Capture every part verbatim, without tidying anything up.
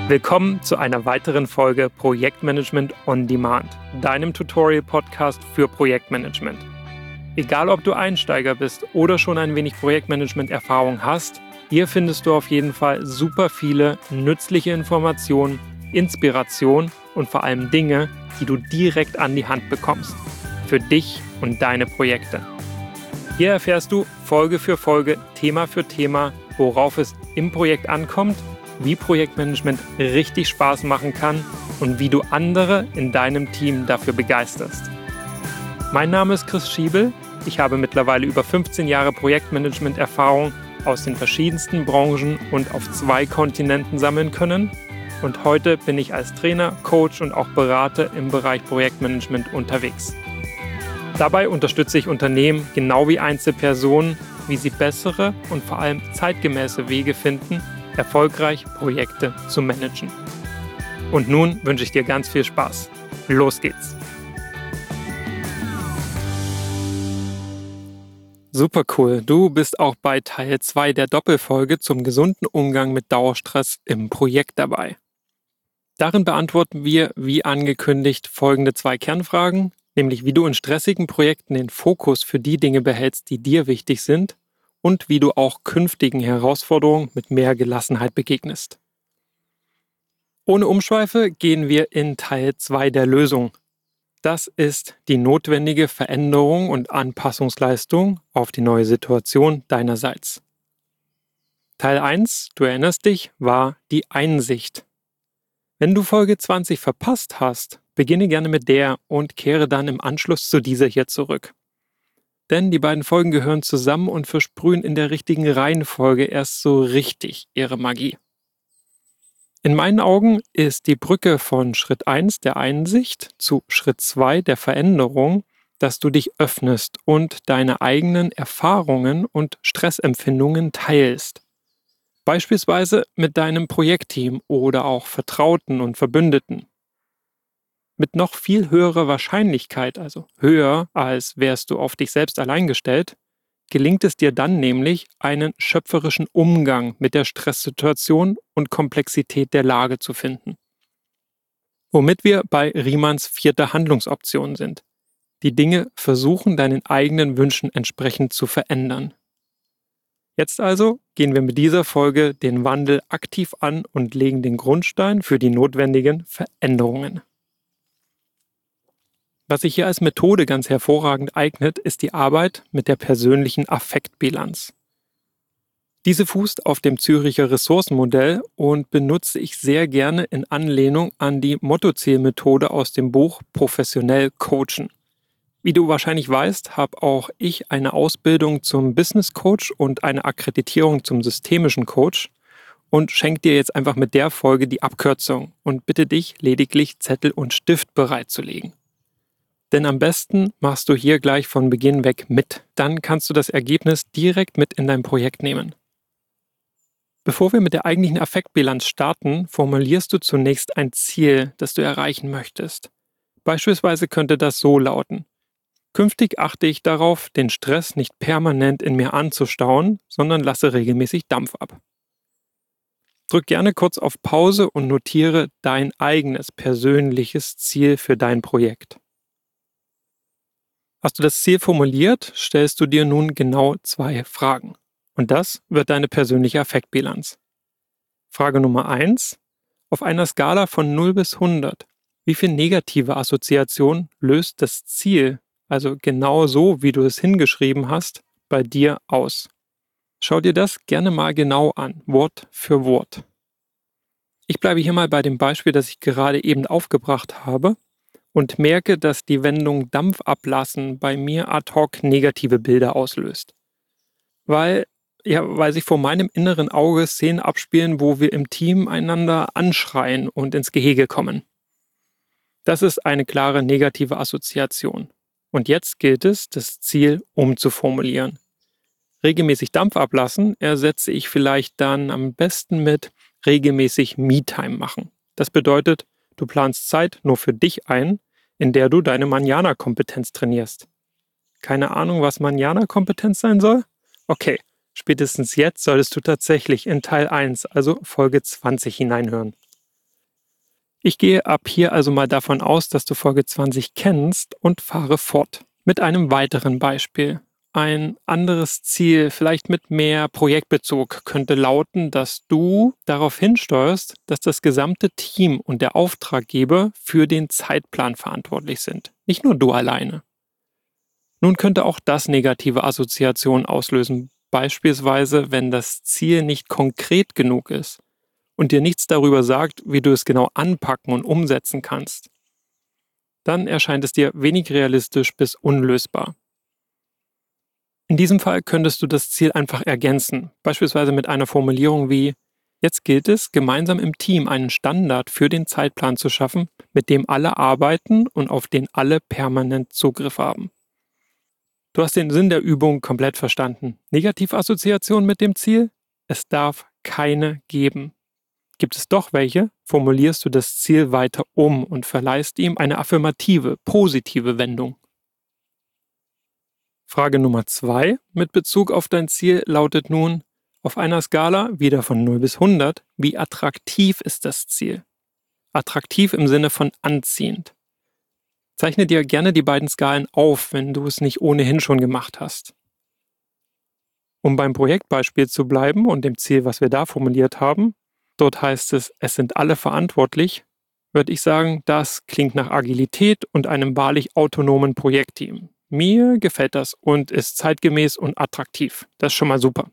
Willkommen zu einer weiteren Folge Projektmanagement on Demand, deinem Tutorial-Podcast für Projektmanagement. Egal, ob du Einsteiger bist oder schon ein wenig Projektmanagement-Erfahrung hast, hier findest du auf jeden Fall super viele nützliche Informationen, Inspiration und vor allem Dinge, die du direkt an die Hand bekommst. Für dich und deine Projekte. Hier erfährst du Folge für Folge, Thema für Thema, worauf es im Projekt ankommt, wie Projektmanagement richtig Spaß machen kann und wie du andere in deinem Team dafür begeisterst. Mein Name ist Chris Schiebel. Ich habe mittlerweile über fünfzehn Jahre Projektmanagement-Erfahrung aus den verschiedensten Branchen und auf zwei Kontinenten sammeln können. Und heute bin ich als Trainer, Coach und auch Berater im Bereich Projektmanagement unterwegs. Dabei unterstütze ich Unternehmen genau wie Einzelpersonen, wie sie bessere und vor allem zeitgemäße Wege finden, erfolgreich Projekte zu managen. Und nun wünsche ich dir ganz viel Spaß. Los geht's! Super cool, du bist auch bei Teil zwei der Doppelfolge zum gesunden Umgang mit Dauerstress im Projekt dabei. Darin beantworten wir, wie angekündigt, folgende zwei Kernfragen, nämlich wie du in stressigen Projekten den Fokus für die Dinge behältst, die dir wichtig sind, und wie du auch künftigen Herausforderungen mit mehr Gelassenheit begegnest. Ohne Umschweife gehen wir in Teil zwei der Lösung. Das ist die notwendige Veränderung und Anpassungsleistung auf die neue Situation deinerseits. Teil eins, du erinnerst dich, war die Einsicht. Wenn du Folge zwanzig verpasst hast, beginne gerne mit der und kehre dann im Anschluss zu dieser hier zurück. Denn die beiden Folgen gehören zusammen und versprühen in der richtigen Reihenfolge erst so richtig ihre Magie. In meinen Augen ist die Brücke von Schritt eins der Einsicht zu Schritt zwei der Veränderung, dass du dich öffnest und deine eigenen Erfahrungen und Stressempfindungen teilst. Beispielsweise mit deinem Projektteam oder auch Vertrauten und Verbündeten. Mit noch viel höherer Wahrscheinlichkeit, also höher als wärst du auf dich selbst allein gestellt, gelingt es dir dann nämlich, einen schöpferischen Umgang mit der Stresssituation und Komplexität der Lage zu finden. Womit wir bei Riemanns vierter Handlungsoption sind. Die Dinge versuchen, deinen eigenen Wünschen entsprechend zu verändern. Jetzt also gehen wir mit dieser Folge den Wandel aktiv an und legen den Grundstein für die notwendigen Veränderungen. Was sich hier als Methode ganz hervorragend eignet, ist die Arbeit mit der persönlichen Affektbilanz. Diese fußt auf dem Züricher Ressourcenmodell und benutze ich sehr gerne in Anlehnung an die Mottoziel-Methode aus dem Buch Professionell Coachen. Wie du wahrscheinlich weißt, habe auch ich eine Ausbildung zum Business Coach und eine Akkreditierung zum systemischen Coach und schenke dir jetzt einfach mit der Folge die Abkürzung und bitte dich lediglich Zettel und Stift bereitzulegen. Denn am besten machst du hier gleich von Beginn weg mit. Dann kannst du das Ergebnis direkt mit in dein Projekt nehmen. Bevor wir mit der eigentlichen Affektbilanz starten, formulierst du zunächst ein Ziel, das du erreichen möchtest. Beispielsweise könnte das so lauten: Künftig achte ich darauf, den Stress nicht permanent in mir anzustauen, sondern lasse regelmäßig Dampf ab. Drück gerne kurz auf Pause und notiere dein eigenes persönliches Ziel für dein Projekt. Hast du das Ziel formuliert, stellst du dir nun genau zwei Fragen. Und das wird deine persönliche Affektbilanz. Frage Nummer eins. Auf einer Skala von null bis hundert, wie viel negative Assoziation löst das Ziel, also genau so, wie du es hingeschrieben hast, bei dir aus? Schau dir das gerne mal genau an, Wort für Wort. Ich bleibe hier mal bei dem Beispiel, das ich gerade eben aufgebracht habe, und merke, dass die Wendung Dampf ablassen bei mir ad hoc negative Bilder auslöst. Weil, ja, weil sich vor meinem inneren Auge Szenen abspielen, wo wir im Team einander anschreien und ins Gehege kommen. Das ist eine klare negative Assoziation. Und jetzt gilt es, das Ziel umzuformulieren. Regelmäßig Dampf ablassen ersetze ich vielleicht dann am besten mit regelmäßig Me-Time machen. Das bedeutet, du planst Zeit nur für dich ein, in der du deine Manjana-Kompetenz trainierst. Keine Ahnung, was Manjana-Kompetenz sein soll? Okay, spätestens jetzt solltest du tatsächlich in Teil eins, also Folge zwanzig, hineinhören. Ich gehe ab hier also mal davon aus, dass du Folge zwanzig kennst und fahre fort mit einem weiteren Beispiel. Ein anderes Ziel, vielleicht mit mehr Projektbezug, könnte lauten, dass du darauf hinsteuerst, dass das gesamte Team und der Auftraggeber für den Zeitplan verantwortlich sind. Nicht nur du alleine. Nun könnte auch das negative Assoziationen auslösen, beispielsweise wenn das Ziel nicht konkret genug ist und dir nichts darüber sagt, wie du es genau anpacken und umsetzen kannst. Dann erscheint es dir wenig realistisch bis unlösbar. In diesem Fall könntest du das Ziel einfach ergänzen, beispielsweise mit einer Formulierung wie: Jetzt gilt es, gemeinsam im Team einen Standard für den Zeitplan zu schaffen, mit dem alle arbeiten und auf den alle permanent Zugriff haben. Du hast den Sinn der Übung komplett verstanden. Negativassoziation mit dem Ziel? Es darf keine geben. Gibt es doch welche, formulierst du das Ziel weiter um und verleihst ihm eine affirmative, positive Wendung. Frage Nummer zwei mit Bezug auf dein Ziel lautet nun: Auf einer Skala wieder von null bis hundert, wie attraktiv ist das Ziel? Attraktiv im Sinne von anziehend. Zeichne dir gerne die beiden Skalen auf, wenn du es nicht ohnehin schon gemacht hast. Um beim Projektbeispiel zu bleiben und dem Ziel, was wir da formuliert haben, dort heißt es, es sind alle verantwortlich, würde ich sagen, das klingt nach Agilität und einem wahrlich autonomen Projektteam. Mir gefällt das und ist zeitgemäß und attraktiv. Das ist schon mal super.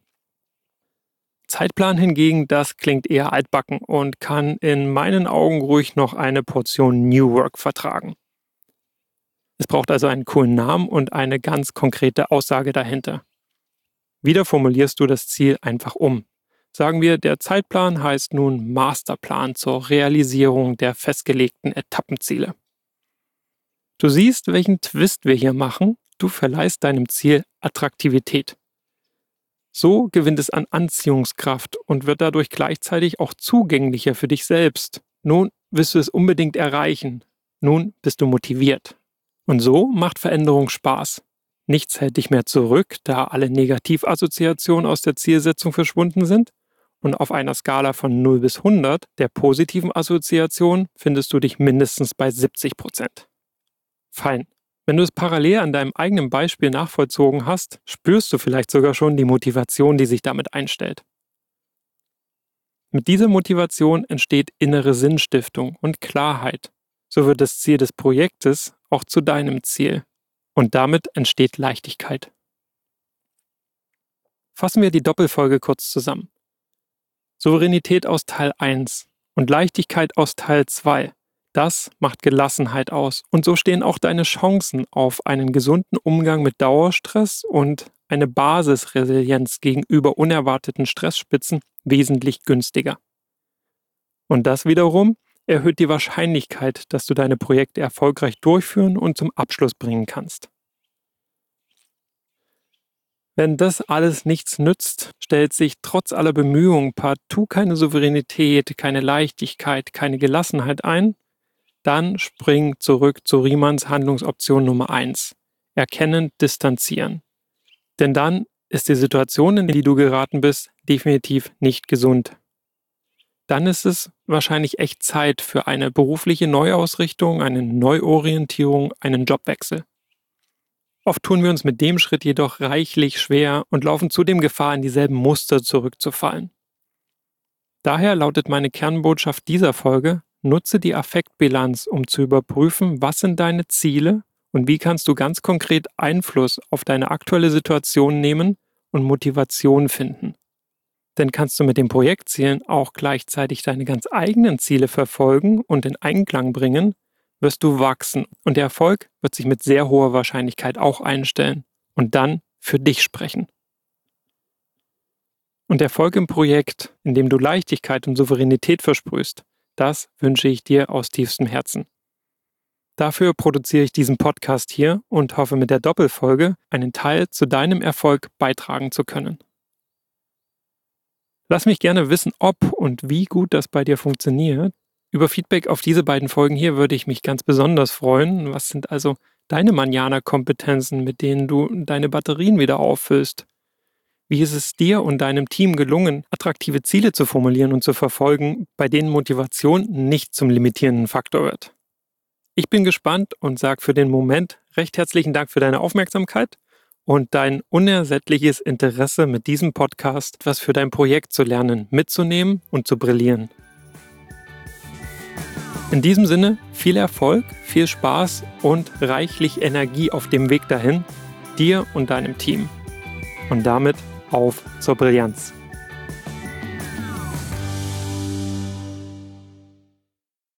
Zeitplan hingegen, das klingt eher altbacken und kann in meinen Augen ruhig noch eine Portion New Work vertragen. Es braucht also einen coolen Namen und eine ganz konkrete Aussage dahinter. Wieder formulierst du das Ziel einfach um. Sagen wir, der Zeitplan heißt nun Masterplan zur Realisierung der festgelegten Etappenziele. Du siehst, welchen Twist wir hier machen. Du verleihst deinem Ziel Attraktivität. So gewinnt es an Anziehungskraft und wird dadurch gleichzeitig auch zugänglicher für dich selbst. Nun willst du es unbedingt erreichen. Nun bist du motiviert. Und so macht Veränderung Spaß. Nichts hält dich mehr zurück, da alle Negativassoziationen aus der Zielsetzung verschwunden sind. Und auf einer Skala von null bis hundert der positiven Assoziation findest du dich mindestens bei siebzig Prozent. Fein. Wenn du es parallel an deinem eigenen Beispiel nachvollzogen hast, spürst du vielleicht sogar schon die Motivation, die sich damit einstellt. Mit dieser Motivation entsteht innere Sinnstiftung und Klarheit. So wird das Ziel des Projektes auch zu deinem Ziel. Und damit entsteht Leichtigkeit. Fassen wir die Doppelfolge kurz zusammen. Souveränität aus Teil eins und Leichtigkeit aus Teil zwei. Das macht Gelassenheit aus. Und so stehen auch deine Chancen auf einen gesunden Umgang mit Dauerstress und eine Basisresilienz gegenüber unerwarteten Stressspitzen wesentlich günstiger. Und das wiederum erhöht die Wahrscheinlichkeit, dass du deine Projekte erfolgreich durchführen und zum Abschluss bringen kannst. Wenn das alles nichts nützt, stellt sich trotz aller Bemühungen partout keine Souveränität, keine Leichtigkeit, keine Gelassenheit ein, dann spring zurück zu Riemanns Handlungsoption Nummer eins. Erkennen, distanzieren. Denn dann ist die Situation, in die du geraten bist, definitiv nicht gesund. Dann ist es wahrscheinlich echt Zeit für eine berufliche Neuausrichtung, eine Neuorientierung, einen Jobwechsel. Oft tun wir uns mit dem Schritt jedoch reichlich schwer und laufen zudem Gefahr, in dieselben Muster zurückzufallen. Daher lautet meine Kernbotschaft dieser Folge: Nutze die Affektbilanz, um zu überprüfen, was sind deine Ziele und wie kannst du ganz konkret Einfluss auf deine aktuelle Situation nehmen und Motivation finden. Denn kannst du mit den Projektzielen auch gleichzeitig deine ganz eigenen Ziele verfolgen und in Einklang bringen, wirst du wachsen und der Erfolg wird sich mit sehr hoher Wahrscheinlichkeit auch einstellen und dann für dich sprechen. Und Erfolg im Projekt, in dem du Leichtigkeit und Souveränität versprühst, das wünsche ich dir aus tiefstem Herzen. Dafür produziere ich diesen Podcast hier und hoffe mit der Doppelfolge einen Teil zu deinem Erfolg beitragen zu können. Lass mich gerne wissen, ob und wie gut das bei dir funktioniert. Über Feedback auf diese beiden Folgen hier würde ich mich ganz besonders freuen. Was sind also deine Manjana-Kompetenzen, mit denen du deine Batterien wieder auffüllst? Wie ist es dir und deinem Team gelungen, attraktive Ziele zu formulieren und zu verfolgen, bei denen Motivation nicht zum limitierenden Faktor wird? Ich bin gespannt und sage für den Moment recht herzlichen Dank für deine Aufmerksamkeit und dein unersättliches Interesse, mit diesem Podcast etwas für dein Projekt zu lernen, mitzunehmen und zu brillieren. In diesem Sinne viel Erfolg, viel Spaß und reichlich Energie auf dem Weg dahin, dir und deinem Team. Und damit auf zur Brillanz.